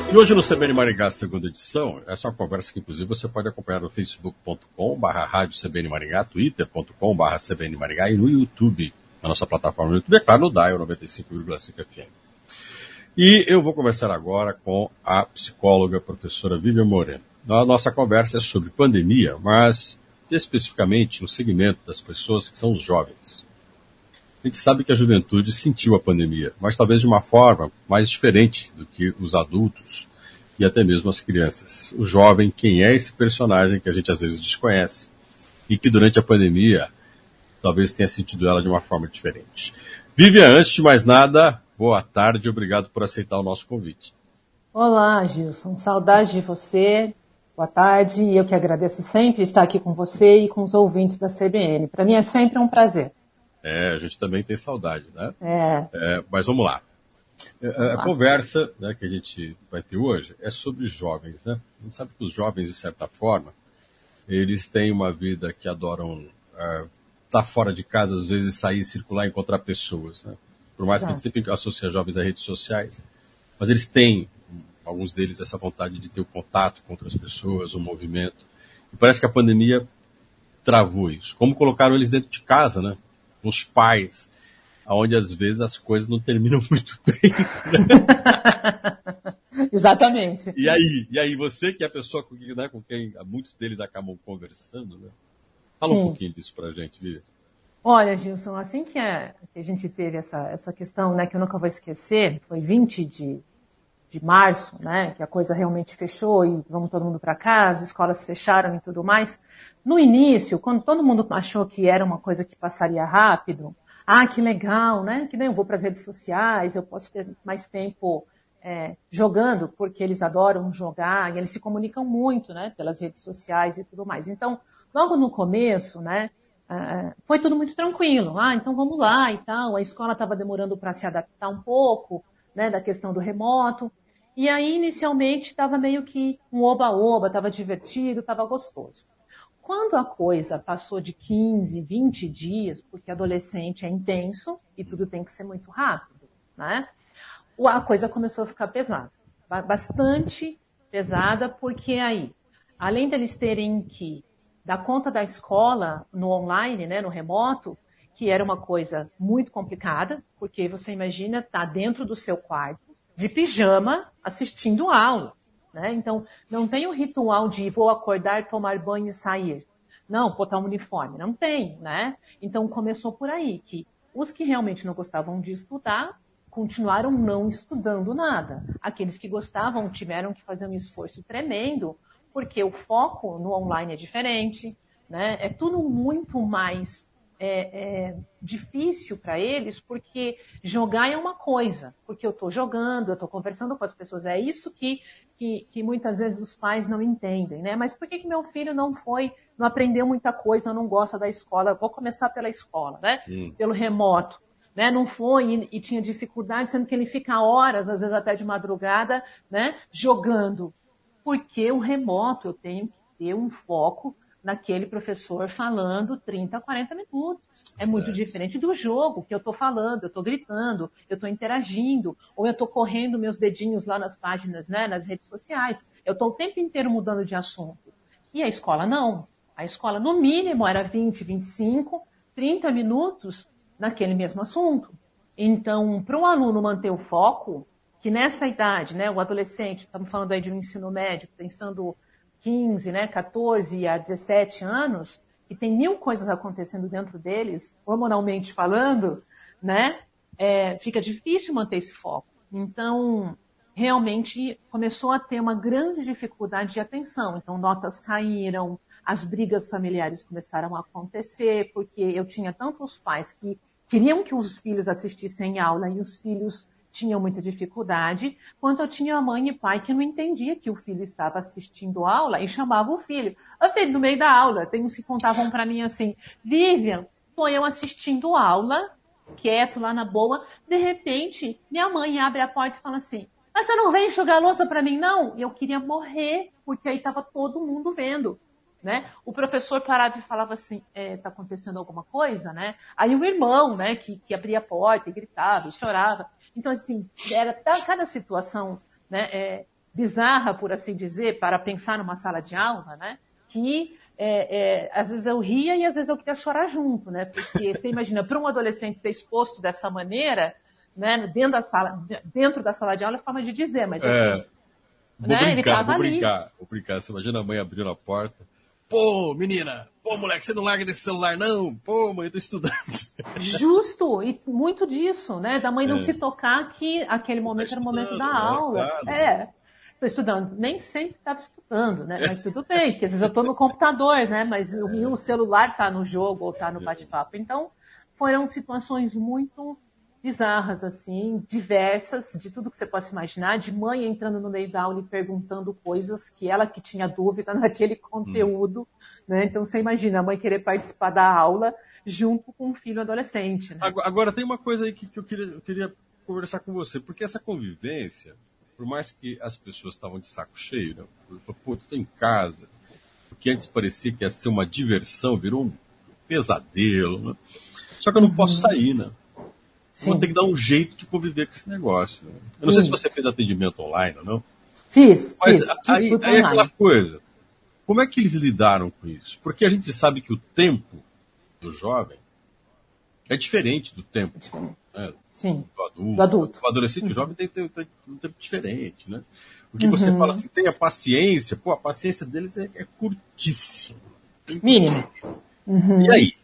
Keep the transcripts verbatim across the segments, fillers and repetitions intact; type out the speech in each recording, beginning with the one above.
E hoje no C B N Maringá, segunda edição, essa é uma conversa que inclusive você pode acompanhar no facebook ponto com barra rádio C B N Maringá, twitter ponto com barra C B N Maringá e no YouTube, na nossa plataforma no YouTube, é claro, no Dial noventa e cinco vírgula cinco F M. E eu vou conversar agora com a psicóloga professora Vivian Moreno. A nossa conversa é sobre pandemia, mas especificamente no segmento das pessoas que são os jovens. A gente sabe que a juventude sentiu a pandemia, mas talvez de uma forma mais diferente do que os adultos e até mesmo as crianças. O jovem, quem é esse personagem que a gente às vezes desconhece e que durante a pandemia talvez tenha sentido ela de uma forma diferente. Vivian, antes de mais nada, boa tarde e obrigado por aceitar o nosso convite. Olá, Gilson. Saudade de você. Boa tarde. Eu que agradeço sempre estar aqui com você e com os ouvintes da C B N. Para mim é sempre um prazer. É, a gente também tem saudade, né? É. É, mas vamos lá. Vamos a lá. Conversa, né, que a gente vai ter hoje é sobre jovens, né? A gente sabe que os jovens, de certa forma, eles têm uma vida que adoram uh, estar fora de casa, às vezes sair, circular e encontrar pessoas, né? Por mais Exato. Que a gente sempre associe jovens a redes sociais, mas eles têm, alguns deles, essa vontade de ter o contato com outras pessoas, o movimento. E parece que a pandemia travou isso. Como colocaram eles dentro de casa, né? Os pais, onde às vezes as coisas não terminam muito bem. Exatamente. E aí, e aí, você que é a pessoa com quem, né, com quem muitos deles acabam conversando, né? Fala Sim. um pouquinho disso pra gente, Vivi. Olha, Gilson, assim que a, que a gente teve essa, essa questão, né, que eu nunca vou esquecer, foi vinte de, de março, né, que a coisa realmente fechou e vamos todo mundo para casa, as escolas fecharam e tudo mais. No início, quando todo mundo achou que era uma coisa que passaria rápido, ah, que legal, né? Que nem eu vou para as redes sociais, eu posso ter mais tempo é, jogando, porque eles adoram jogar, e eles se comunicam muito, né? Pelas redes sociais e tudo mais. Então, logo no começo, né? Uh, foi tudo muito tranquilo. Ah, então vamos lá e tal. A escola estava demorando para se adaptar um pouco, né? Da questão do remoto. E aí, inicialmente, estava meio que um oba-oba, estava divertido, estava gostoso. Quando a coisa passou de quinze, vinte dias, porque adolescente é intenso e tudo tem que ser muito rápido, né? A coisa começou a ficar pesada. Bastante pesada, porque aí, além deles terem que dar conta da escola no online, né, no remoto, que era uma coisa muito complicada, porque você imagina estar dentro do seu quarto, de pijama, assistindo aula. Né? Então, não tem o ritual de vou acordar, tomar banho e sair. Não, botar um uniforme. Não tem, né? Então, começou por aí, que os que realmente não gostavam de estudar, continuaram não estudando nada. Aqueles que gostavam tiveram que fazer um esforço tremendo, porque o foco no online é diferente, né? É tudo muito mais é, é, difícil para eles, porque jogar é uma coisa, porque eu estou jogando, eu estou conversando com as pessoas, é isso que Que, que muitas vezes os pais não entendem, né? Mas por que que meu filho não foi, não aprendeu muita coisa, não gosta da escola? Vou começar pela escola, né? Hum. Pelo remoto, né? Não foi e, e tinha dificuldade, sendo que ele fica horas, às vezes até de madrugada, né? Jogando. Porque o remoto eu tenho que ter um foco naquele professor falando trinta, quarenta minutos. É muito é. diferente do jogo que eu estou falando, eu estou gritando, eu estou interagindo, ou eu estou correndo meus dedinhos lá nas páginas, né, nas redes sociais. Eu estou o tempo inteiro mudando de assunto. E a escola não. A escola, no mínimo, era vinte, vinte e cinco, trinta minutos naquele mesmo assunto. Então, para um aluno manter o foco, que nessa idade, né, o adolescente, estamos falando aí de um ensino médio, pensando quinze, né, quatorze a dezessete anos, que tem mil coisas acontecendo dentro deles, hormonalmente falando, né, é, fica difícil manter esse foco. Então, realmente começou a ter uma grande dificuldade de atenção. Então, notas caíram, as brigas familiares começaram a acontecer, porque eu tinha tantos pais que queriam que os filhos assistissem aula e os filhos tinham muita dificuldade, quanto eu tinha mãe e pai que não entendia que o filho estava assistindo aula e chamava o filho. Eu filho, no meio da aula, tem uns que contavam para mim assim, Vivian, tô eu assistindo aula, quieto lá na boa, de repente, minha mãe abre a porta e fala assim, mas você não vem enxugar a louça para mim, não? E eu queria morrer, porque aí estava todo mundo vendo. Né? O professor parava e falava assim, é, tá acontecendo alguma coisa, né? Aí o irmão, né, que, que abria a porta e gritava e chorava. Então, assim, era cada situação, né, é, bizarra, por assim dizer, para pensar numa sala de aula, né? Que é, é, às vezes eu ria e às vezes eu queria chorar junto, né? Porque você imagina, para um adolescente ser exposto dessa maneira, né? Dentro da sala, dentro da sala de aula é forma de dizer, mas assim, É, vou né? Ele brincar, estava vou ali. brincar, vou brincar. Você imagina a mãe abrindo a porta. Pô, menina, pô, moleque, você não larga desse celular, não? Pô, mãe, eu tô estudando. Justo, e muito disso, né? Da mãe não É. se tocar que aquele momento era o momento da né? aula. Claro. É, estou estudando. Nem sempre estava estudando, né? Mas tudo bem, porque às vezes eu estou no computador, né? Mas o, o celular está no jogo ou está no bate-papo. Então, foram situações muito bizarras, assim, diversas, de tudo que você possa imaginar, de mãe entrando no meio da aula e perguntando coisas que ela que tinha dúvida naquele conteúdo, hum. né? Então você imagina a mãe querer participar da aula junto com um filho adolescente. Né? Agora, agora tem uma coisa aí que, que eu, queria, eu queria conversar com você, porque essa convivência, por mais que as pessoas estavam de saco cheio, né? Pô, tu tá em casa, o que antes parecia que ia ser uma diversão, virou um pesadelo, né? Só que eu não uhum. posso sair, né? Sim. Vou ter que dar um jeito de conviver com esse negócio. Né? Eu não sei se você fez atendimento online ou não. Fiz, mas fiz. Aí, aí é aquela coisa. Como é que eles lidaram com isso? Porque a gente sabe que o tempo do jovem é diferente do tempo né? Sim. do adulto. Do adulto. O adolescente uhum. o jovem tem, tem, tem um tempo diferente. Né? O que uhum. você fala assim, tenha paciência. Pô, a paciência deles é, é curtíssima. Mínimo. Uhum. E aí?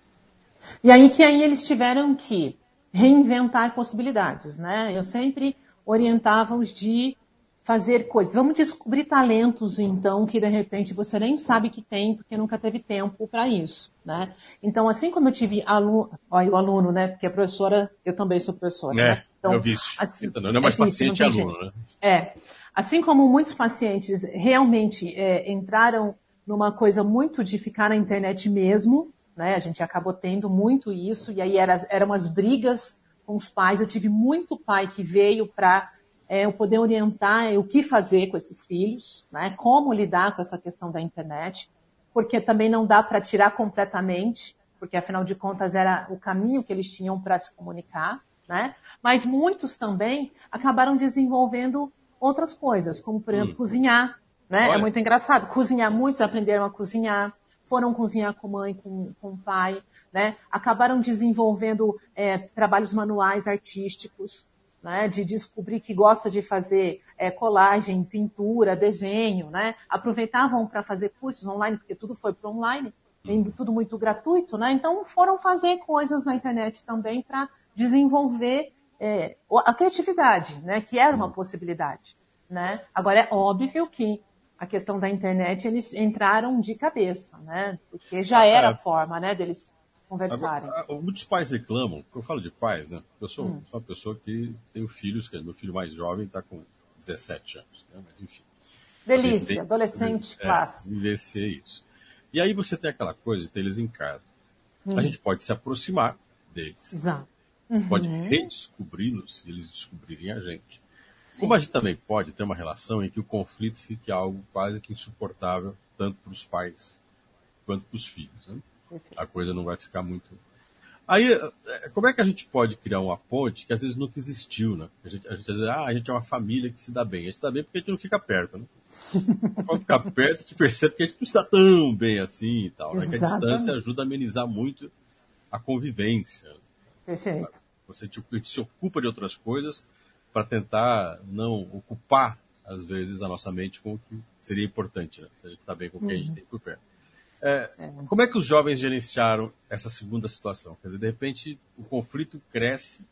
E aí que aí eles tiveram que reinventar possibilidades, né? Eu sempre orientava-os de fazer coisas. Vamos descobrir talentos, então, que de repente você nem sabe que tem, porque nunca teve tempo para isso, né? Então, assim como eu tive aluno, olha o aluno, né? Porque a professora, eu também sou professora, é, né? Então, eu vi isso. Assim, não é mais é paciente, é aluno, jeito. né? É. Assim como muitos pacientes realmente é, entraram numa coisa muito de ficar na internet mesmo, né? A gente acabou tendo muito isso, e aí era, eram as brigas com os pais. Eu tive muito pai que veio para é, eu poder orientar é, o que fazer com esses filhos, né? Como lidar com essa questão da internet, porque também não dá para tirar completamente, porque afinal de contas era o caminho que eles tinham para se comunicar, né? Mas muitos também acabaram desenvolvendo outras coisas, como por exemplo hum. cozinhar, né? Olha. É muito engraçado, cozinhar, muitos aprenderam a cozinhar, foram cozinhar com mãe, com, com pai, né? Acabaram desenvolvendo é, trabalhos manuais artísticos, né? De descobrir que gosta de fazer é, colagem, pintura, desenho, né? Aproveitavam para fazer cursos online, porque tudo foi para online, uhum. tudo muito gratuito, né? Então foram fazer coisas na internet também para desenvolver é, a criatividade, né? Que era uma possibilidade, né? Agora é óbvio que a questão da internet, eles entraram de cabeça, né? Porque já era a forma, né, deles conversarem. Agora, muitos pais reclamam, eu falo de pais, né? Eu sou, hum. sou uma pessoa que tenho filhos, que meu filho mais jovem está com dezessete anos, né? Mas enfim. Delícia, viver, adolescente é, clássico. Vivenciar isso. E aí você tem aquela coisa de ter eles em casa. Hum. A gente pode se aproximar deles. Exato. Uhum. Pode redescobri-los se eles descobrirem a gente. Sim. Como a gente também pode ter uma relação em que o conflito fique algo quase que insuportável, tanto para os pais quanto para os filhos. Né? A coisa não vai ficar muito... Aí, como é que a gente pode criar uma ponte que às vezes nunca existiu, né? A gente, a gente às vezes, ah, a gente é uma família que se dá bem. A gente se dá bem porque a gente não fica perto, né? Quando ficar perto, a gente percebe que a gente não está tão bem assim e tal. Né? Que a distância ajuda a amenizar muito a convivência. Perfeito. Você te, a gente se ocupa de outras coisas para tentar não ocupar, às vezes, a nossa mente com o que seria importante, né? Se a gente está bem com o que uhum. a gente tem por perto. É, como é que os jovens gerenciaram essa segunda situação? Quer dizer, de repente, o conflito cresce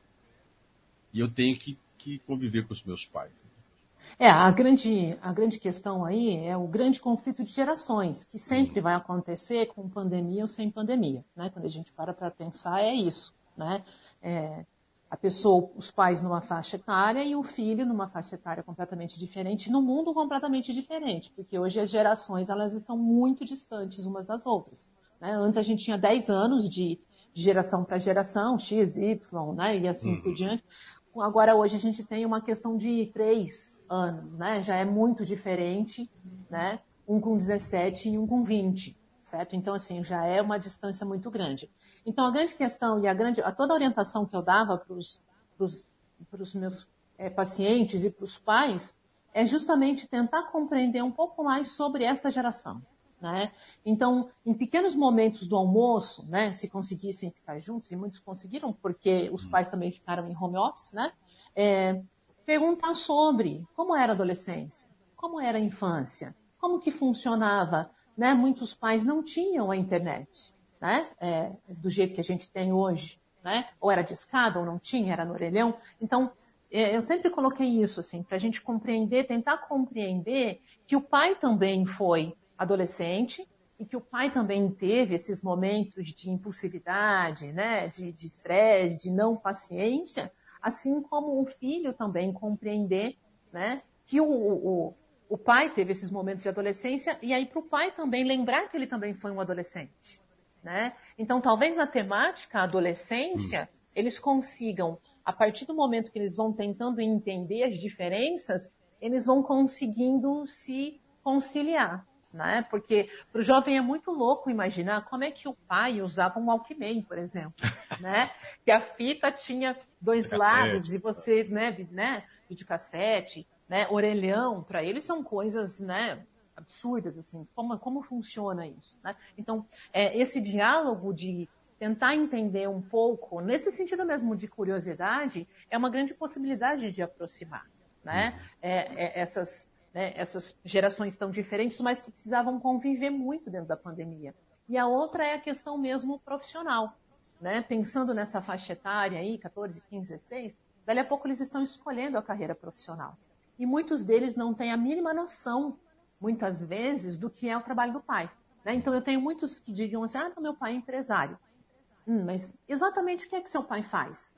e eu tenho que, que conviver com os meus pais. É, a grande, a grande questão aí é o grande conflito de gerações, que sempre uhum. vai acontecer com pandemia ou sem pandemia, né? Quando a gente para para pensar, é isso, né? É, a pessoa, os pais numa faixa etária e o filho numa faixa etária completamente diferente, no mundo completamente diferente, porque hoje as gerações elas estão muito distantes umas das outras. Né? Antes a gente tinha dez anos de, de geração para geração, X, Y, né? E assim uhum. por diante. Agora hoje a gente tem uma questão de três anos, né? Já é muito diferente, né? Um com dezessete e um com vinte. Certo? Então, assim, já é uma distância muito grande. Então, a grande questão e a grande, a toda a orientação que eu dava para os meus é, pacientes e para os pais é justamente tentar compreender um pouco mais sobre esta geração. Né? Então, em pequenos momentos do almoço, né, se conseguissem ficar juntos, e muitos conseguiram, porque os pais também ficaram em home office, né, é, perguntar sobre como era a adolescência, como era a infância, como que funcionava. Né? Muitos pais não tinham a internet, né, é, do jeito que a gente tem hoje. Né? Ou era discada ou não tinha, era no orelhão. Então, é, eu sempre coloquei isso assim, para a gente compreender, tentar compreender que o pai também foi adolescente e que o pai também teve esses momentos de impulsividade, né, de estresse, de, de não paciência, assim como o filho também compreender, né, que o, o, o pai teve esses momentos de adolescência e aí para o pai também lembrar que ele também foi um adolescente. Né? Então, talvez na temática adolescência, hum. eles consigam, a partir do momento que eles vão tentando entender as diferenças, eles vão conseguindo se conciliar. Né? Porque para o jovem é muito louco imaginar como é que o pai usava um Walkman, por exemplo, né? Que a fita tinha dois lados e você, né, né, videocassete, né, orelhão, para eles são coisas, né, absurdas, assim, como, como funciona isso, né? Então, é, esse diálogo de tentar entender um pouco, nesse sentido mesmo de curiosidade, é uma grande possibilidade de aproximar, né? Uhum. É, é, essas Né, essas gerações tão diferentes, mas que precisavam conviver muito dentro da pandemia. E a outra é a questão mesmo profissional. Né? Pensando nessa faixa etária aí, catorze, quinze, dezesseis, dali a pouco eles estão escolhendo a carreira profissional. E muitos deles não têm a mínima noção, muitas vezes, do que é o trabalho do pai. Né? Então eu tenho muitos que digam assim, ah, meu pai é empresário. Hum, mas exatamente o que é que seu pai faz?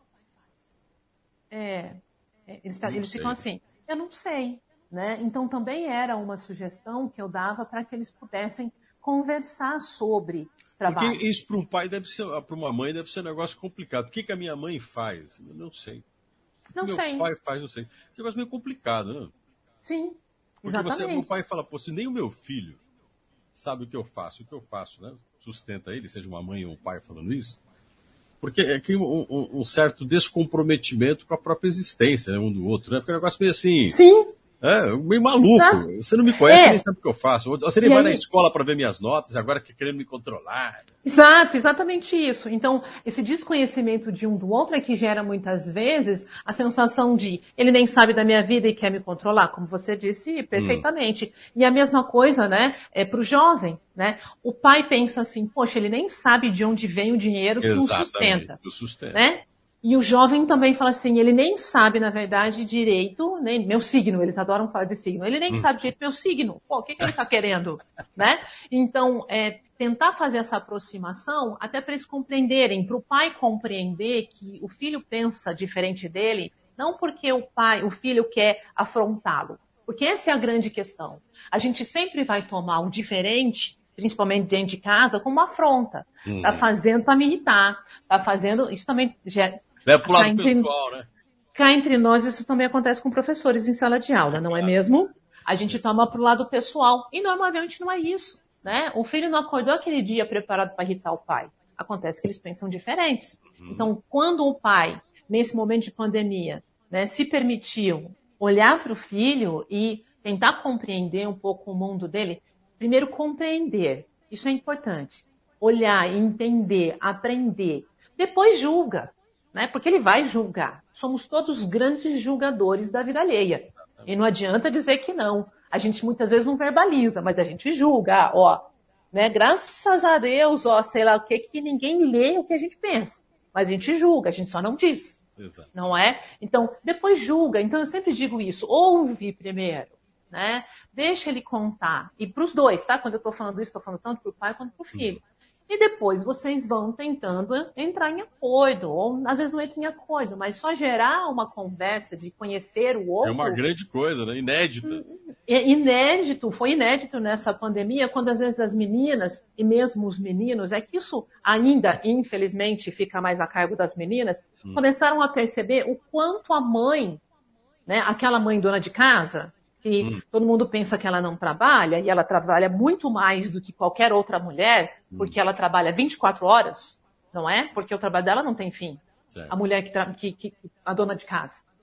É, eles, eles ficam assim, eu não sei. Né? Então, também era uma sugestão que eu dava para que eles pudessem conversar sobre trabalho. Porque isso para um pai deve ser, para uma mãe deve ser um negócio complicado. O que, que a minha mãe faz? Eu não sei. O que não meu sei. pai faz, não sei. É um negócio meio complicado, né? Sim, Porque exatamente. Porque meu pai fala, pô, se nem o meu filho sabe o que eu faço, o que eu faço, né? Sustenta ele, seja uma mãe ou um pai falando isso. Porque é que um, um, um certo descomprometimento com a própria existência, né, um do outro, né? Porque é um negócio meio assim... Sim. É, meio maluco. Exato. Você não me conhece, é. nem sabe o que eu faço. Você nem e vai aí... na escola para ver minhas notas, agora que querendo me controlar. Exato, exatamente isso. Então, esse desconhecimento de um do outro é que gera muitas vezes a sensação de ele nem sabe da minha vida e quer me controlar, como você disse perfeitamente. Hum. E a mesma coisa, né, é para o jovem, né? O pai pensa assim, poxa, ele nem sabe de onde vem o dinheiro que o sustenta. O sustenta. Né? E o jovem também fala assim, ele nem sabe, na verdade, direito, né, meu signo, eles adoram falar de signo, ele nem hum. sabe direito meu signo, pô, o que, que ele está querendo, né? Então, é, tentar fazer essa aproximação, até para eles compreenderem, para o pai compreender que o filho pensa diferente dele, não porque o pai, o filho quer afrontá-lo, porque essa é a grande questão. A gente sempre vai tomar o diferente, principalmente dentro de casa, como uma afronta. Hum. Tá fazendo para me irritar, tá fazendo, isso também já... Leva pro lado entre, pessoal, né? Cá entre nós, isso também acontece com professores em sala de aula, não é mesmo? A gente toma pro lado pessoal. E normalmente não é isso, né? O filho não acordou aquele dia preparado para irritar o pai. Acontece que eles pensam diferentes. Uhum. Então, quando o pai, nesse momento de pandemia, né, se permitiu olhar para o filho e tentar compreender um pouco o mundo dele, primeiro compreender. Isso é importante. Olhar, entender, aprender. Depois julga. Né? Porque ele vai julgar. Somos todos grandes julgadores da vida alheia. E não adianta dizer que não. A gente muitas vezes não verbaliza, mas a gente julga, ó. Né? Graças a Deus, ó, sei lá o que, que ninguém lê o que a gente pensa. Mas a gente julga, a gente só não diz. Exato. Não é? Então, depois julga. Então, eu sempre digo isso. Ouve primeiro. Né? Deixa ele contar. E para os dois, tá? Quando eu estou falando isso, estou falando tanto para o pai quanto para o filho. Hum. E depois vocês vão tentando entrar em acordo, ou às vezes não entra em acordo, mas só gerar uma conversa de conhecer o outro. É uma grande coisa, né? Inédita. É inédito, foi inédito nessa pandemia, quando às vezes as meninas, e mesmo os meninos, é que isso ainda, infelizmente, fica mais a cargo das meninas, hum. começaram a perceber o quanto a mãe, né, aquela mãe dona de casa, que hum. todo mundo pensa que ela não trabalha, e ela trabalha muito mais do que qualquer outra mulher, hum. porque ela trabalha vinte e quatro horas, não é? Porque o trabalho dela não tem fim. Certo. A mulher que, tra... que, que a dona de casa.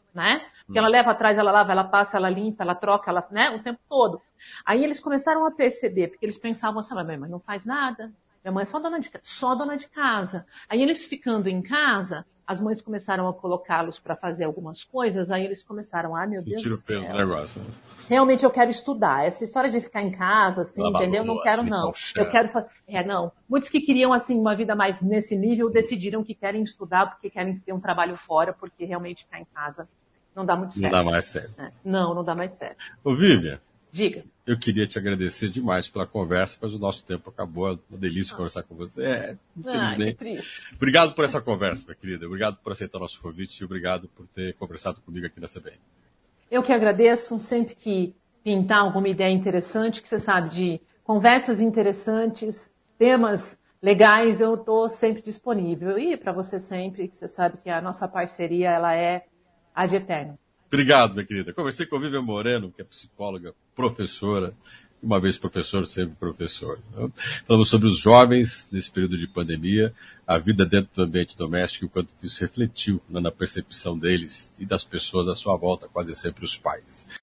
né? Porque ela leva atrás, ela lava, ela passa, ela limpa, ela troca, ela, né? O tempo todo. Aí eles começaram a perceber, porque eles pensavam assim, minha mãe não faz nada, minha mãe é só dona de casa, só dona de casa. Aí eles ficando em casa, as mães começaram a colocá-los para fazer algumas coisas, aí eles começaram, ah, meu Deus do céu. Tira o peso do negócio. Né? Realmente eu quero estudar. Essa história de ficar em casa, assim, Lavar entendeu? louça, Não quero, não. Eu quero fazer. É, não. Muitos que queriam, assim, uma vida mais nesse nível, decidiram que querem estudar porque querem ter um trabalho fora, porque realmente ficar em casa não dá muito certo. Não dá mais certo. É. Não, não dá mais certo. Ô, Vivian. Diga. Eu queria te agradecer demais pela conversa, mas o nosso tempo acabou. É uma delícia ah. conversar com você. É, infelizmente. Ah, obrigado por essa conversa, minha querida. Obrigado por aceitar o nosso convite e obrigado por ter conversado comigo aqui na C B N. Eu que agradeço. Sempre que pintar alguma ideia interessante, que você sabe, de conversas interessantes, temas legais, eu estou sempre disponível. E para você sempre, que você sabe que a nossa parceria ela é ad eterno. Obrigado, minha querida. Conversei com a Vivian Moreno, que é psicóloga, professora, uma vez professor, sempre professor. Falamos sobre os jovens nesse período de pandemia, a vida dentro do ambiente doméstico e o quanto isso refletiu na percepção deles e das pessoas à sua volta, quase sempre os pais.